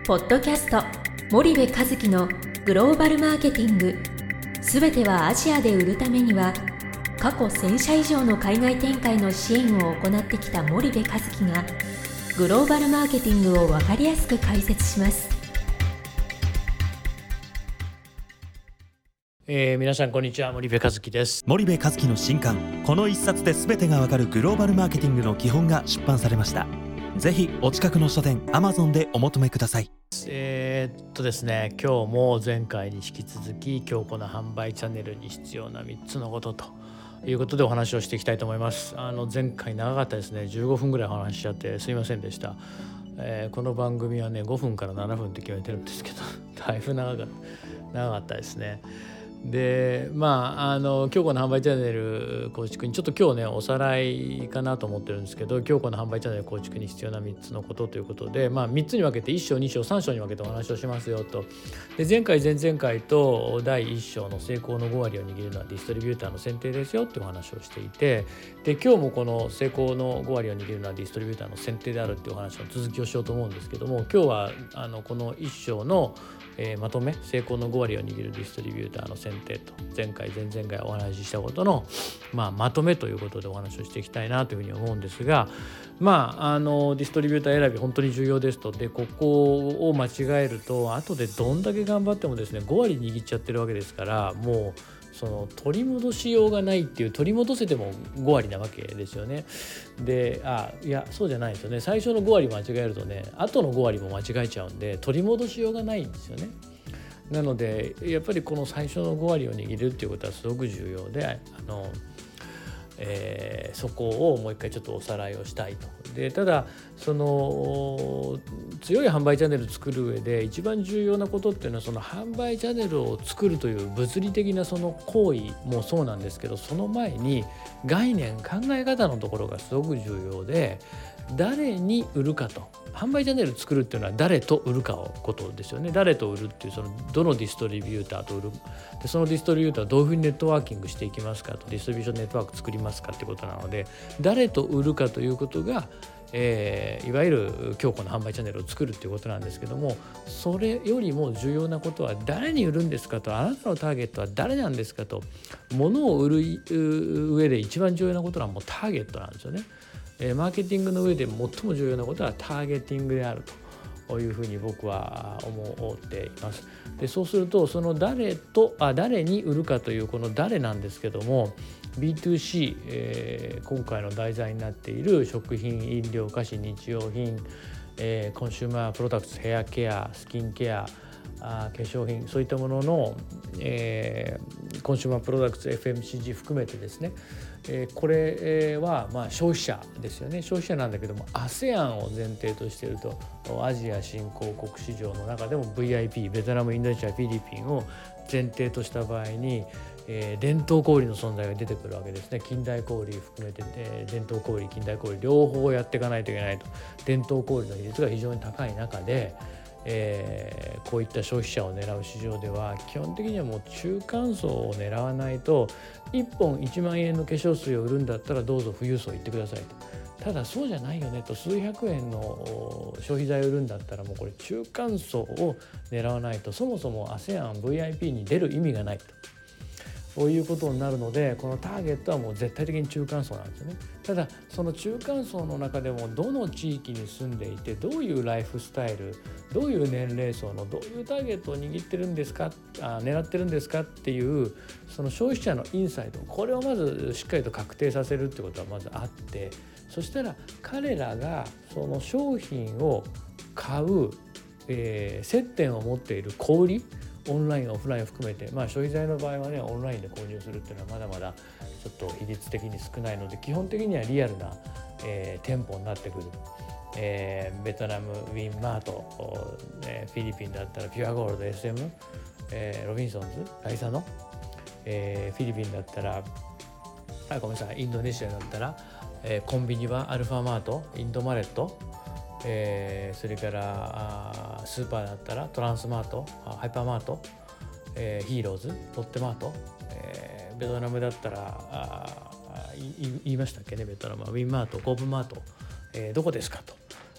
ポッドキャスト森部和樹のグローバルマーケティング、すべてはアジアで売るためには。過去1000社以上の海外展開の支援を行ってきた森部和樹がグローバルマーケティングを分かりやすく解説します。 皆さんこんにちは、森部和樹です。 森部和樹の新刊、この一冊で全てがわかるグローバルマーケティングの基本が出版されました。ぜひお近くの書店 Amazon でお求めください。 ですね、今日も前回に引き続き強固な販売チャンネルに必要な3つのことということでお話をしていきたいと思います。前回長かったですね。15分ぐらいお話ししちゃってすいませんでした。この番組はね5分から7分って決めてるんですけどだいぶ長かったですね。で強固な販売チャンネル構築にちょっと今日ねおさらいかなと思ってるんですけど、強固な販売チャンネル構築に必要な3つのことということで、3つに分けて1章2章3章に分けてお話をしますよと。で前回前々回と第1章の成功の5割を握るのはディストリビューターの選定ですよっていうお話をしていて、で今日もこの成功の5割を握るのはディストリビューターの選定であるっていうお話の続きをしようと思うんですけども、今日はこの1章のまとめ、成功の5割を握るディストリビューターの選定と前回前々回お話ししたことの、まとめということでお話をしていきたいなというふうに思うんですが、ディストリビューター選び本当に重要ですと。でここを間違えると後でどんだけ頑張ってもですね5割握っちゃってるわけですから、もうその取り戻しようがないっていう、取り戻せても5割なわけですよね。でいやそうじゃないですよね。最初の5割間違えるとね後の5割も間違えちゃうんで取り戻しようがないんですよね。なのでやっぱりこの最初の5割を握るっていうことはすごく重要で、そこをもう一回ちょっとおさらいをしたいと。でただその強い販売チャンネルを作る上で一番重要なことっていうのは、その販売チャンネルを作るという物理的なその行為もそうなんですけど、その前に概念考え方のところがすごく重要で、誰に売るかと。販売チャンネル作るっていうのは誰と売るかをことですよね。誰と売るっていう、そのどのディストリビューターと売る、でそのディストリビューターはどういうふうにネットワーキングしていきますかと、ディストリビューションネットワーク作りますかってことなので、誰と売るかということが、いわゆる強固な販売チャンネルを作るっていうことなんですけども、それよりも重要なことは誰に売るんですかと、あなたのターゲットは誰なんですかと。物を売る上で一番重要なことはもうターゲットなんですよね。マーケティングの上で最も重要なことはターゲティングであるというふうに僕は思っています。でそうするとその誰に売るかというこの誰なんですけども、 B2C、今回の題材になっている食品、飲料、菓子、日用品、コンシューマープロダクツ、ヘアケア、スキンケア、化粧品、そういったものの、コンシューマープロダクツ FMCG 含めてですね、これは消費者ですよね。消費者なんだけども ASEAN を前提としていると、アジア新興国市場の中でも VIP、 ベトナム、インドネシア、フィリピンを前提とした場合に、伝統小売の存在が出てくるわけですね。近代小売含めて、伝統小売、近代小売両方やっていかないといけないと。伝統小売の比率が非常に高い中で、こういった消費者を狙う市場では基本的にはもう中間層を狙わないと、1本1万円の化粧水を売るんだったらどうぞ富裕層行ってくださいと。ただそうじゃないよねと、数百円の消費財を売るんだったらもうこれ中間層を狙わないと、そもそも ASEAN、VIP に出る意味がないと。そういうことになるので、このターゲットはもう絶対的に中間層なんですよね。ただその中間層の中でもどの地域に住んでいて、どういうライフスタイル、どういう年齢層のどういうターゲットを握ってるんですか、狙ってるんですかっていう、その消費者のインサイト、これをまずしっかりと確定させるってことはまずあって、そしたら彼らがその商品を買う、接点を持っている小売り、オンラインオフラインを含めて、消費財の場合はねオンラインで購入するっていうのはまだまだちょっと比率的に少ないので、基本的にはリアルな、店舗になってくる。ベトナムウィンマート、フィリピンだったらピュアゴールド SM、ロビンソンズライサの、フィリピンだったらごめんなさい、インドネシアだったら、コンビニはアルファマート、インドマレット、それからスーパーだったらトランスマート、ハイパーマート、ヒーローズ、ロッテマート、ベトナムだったら言いましたっけね、ベトナムはウィンマート、コープマート、どこですかと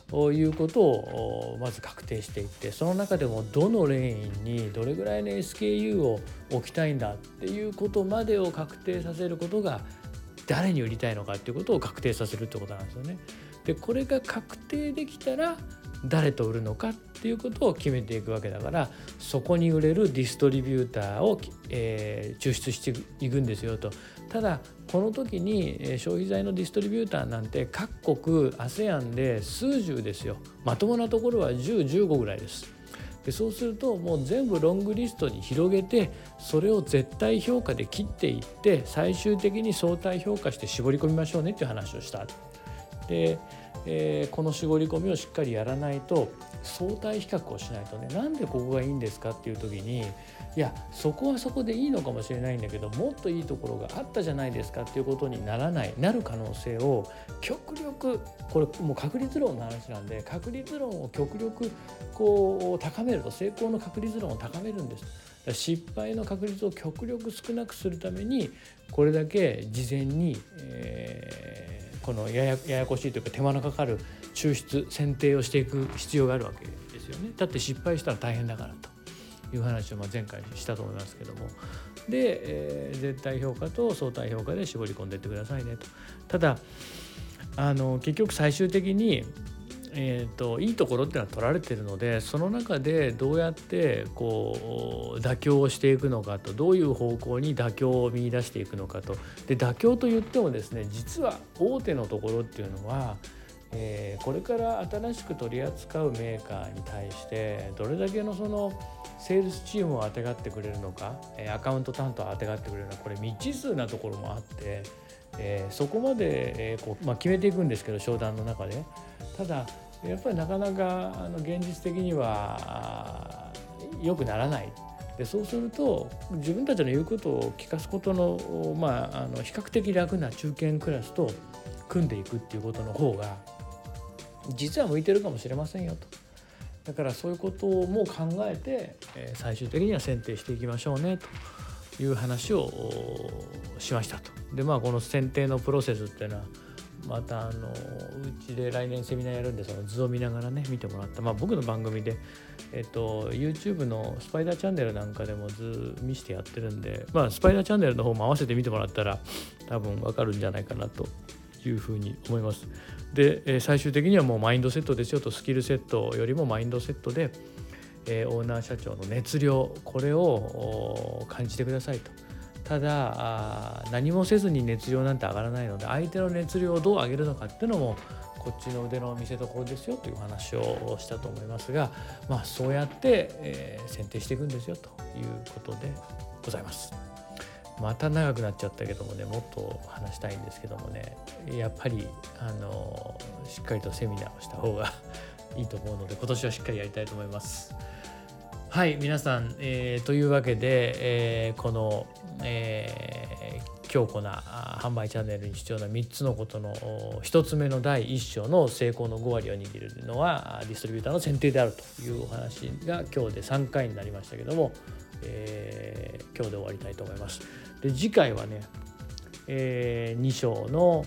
いうことをまず確定していって、その中でもどのレーンにどれぐらいの SKU を置きたいんだっていうことまでを確定させることが、誰に売りたいのかっていうことを確定させるってことなんですよね。でこれが確定できたら誰と売るのかっていうことを決めていくわけだから、そこに売れるディストリビューターを、抽出していくんですよと。ただこの時に消費財のディストリビューターなんて各国 ASEAN で数十ですよ。まともなところは10、15ぐらいです。でそうするともう全部ロングリストに広げて、それを絶対評価で切っていって、最終的に相対評価して絞り込みましょうねっていう話をした。でこの絞り込みをしっかりやらないと、相対比較をしないとね、なんでここがいいんですかっていう時に、いやそこはそこでいいのかもしれないんだけど、もっといいところがあったじゃないですかっていうことになる可能性を極力、これもう確率論の話なんで、確率論を極力こう高めると、成功の確率論を高めるんです。失敗の確率を極力少なくするために、これだけ事前に、このややこしいというか手間のかかる抽出選定をしていく必要があるわけですよね。だって失敗したら大変だからという話を前回したと思いますけども、で、絶対評価と相対評価で絞り込んでいってくださいねと。ただ結局最終的にいいところっていうのは取られているので、その中でどうやってこう妥協をしていくのかと、どういう方向に妥協を見出していくのかと。で妥協といってもですね、実は大手のところっていうのは、これから新しく取り扱うメーカーに対してどれだけのそのセールスチームをあてがってくれるのか、アカウント担当をあてがってくれるのか、これ未知数なところもあって、そこまで、決めていくんですけど、商談の中で。ただやっぱりなかなか現実的には良くならない。でそうすると自分たちの言うことを聞かすことの、比較的楽な中堅クラスと組んでいくっていうことの方が実は向いてるかもしれませんよと。だからそういうことも考えて、最終的には選定していきましょうねという話をしましたと。でこの選定のプロセスっていうのはまたうちで来年セミナーやるんで、その図を見ながらね見てもらった、僕の番組で、YouTube のスパイダーチャンネルなんかでも図見してやってるんで、スパイダーチャンネルの方も合わせて見てもらったら多分分かるんじゃないかなというふうに思います。で最終的にはもうマインドセットですよと。スキルセットよりもマインドセットで、オーナー社長の熱量、これを感じてくださいと。ただ何もせずに熱量なんて上がらないので、相手の熱量をどう上げるのかっていうのもこっちの腕の見せ所ですよという話をしたと思いますが、そうやって、選定していくんですよということでございます。また長くなっちゃったけどもね、もっと話したいんですけどもね、やっぱりしっかりとセミナーをした方がいいと思うので、今年はしっかりやりたいと思います。はい、皆さん、というわけで、この、強固な販売チャンネルに必要な3つのことの1つ目の第1章の成功の5割を握るのはディストリビューターの選定であるというお話が今日で3回になりましたけども、今日で終わりたいと思います。で次回はね、2章の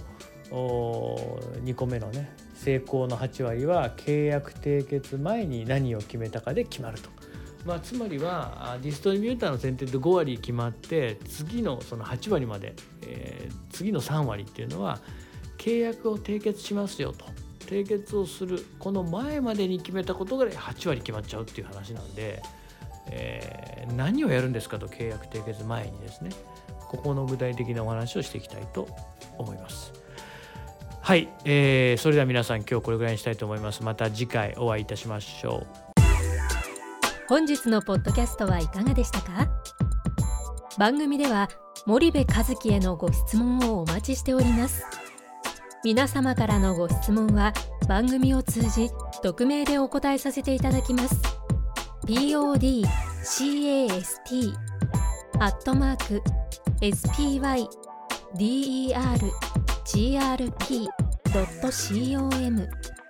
2個目のね、成功の8割は契約締結前に何を決めたかで決まると。つまりはディストリビューターの選定で5割決まって、次のその8割まで、次の3割っていうのは契約を締結しますよと。締結をするこの前までに決めたことが8割決まっちゃうっていう話なんで、何をやるんですかと、契約締結前にですね、ここの具体的なお話をしていきたいと思います。はい、それでは皆さん今日これぐらいにしたいと思います。また次回お会いいたしましょう。 本日のポッドキャストはいかがでしたか？番組では森部一樹へのご質問をお待ちしております。皆様からのご質問は番組を通じ匿名でお答えさせていただきます。podcast@spydergrp.com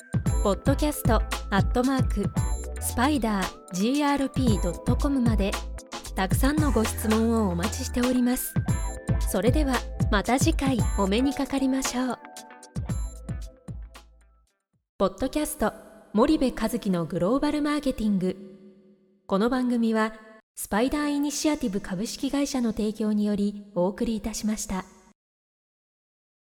podcast@spidergrp.com までたくさんのご質問をお待ちしております。それではまた次回お目にかかりましょう。 ポッドキャスト森部和樹のグローバルマーケティング。この番組はスパイダーイニシアティブ株式会社の提供によりお送りいたしました。